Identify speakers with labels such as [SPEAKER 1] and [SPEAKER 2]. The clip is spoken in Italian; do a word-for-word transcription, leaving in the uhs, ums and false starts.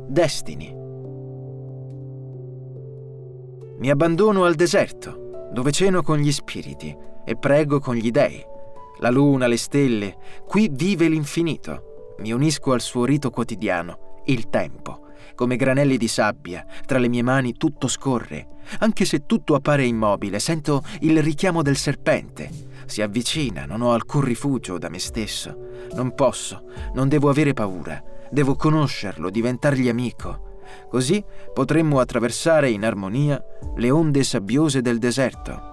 [SPEAKER 1] Destini. Mi abbandono al deserto, dove ceno con gli spiriti e prego con gli dei. La luna, le stelle, qui vive l'infinito. Mi unisco al suo rito quotidiano, il tempo. Come granelli di sabbia, tra le mie mani tutto scorre. Anche se tutto appare immobile, sento il richiamo del serpente. Si avvicina, non ho alcun rifugio da me stesso. Non posso, non devo avere paura. Devo conoscerlo, diventargli amico. Così potremmo attraversare in armonia le onde sabbiose del deserto.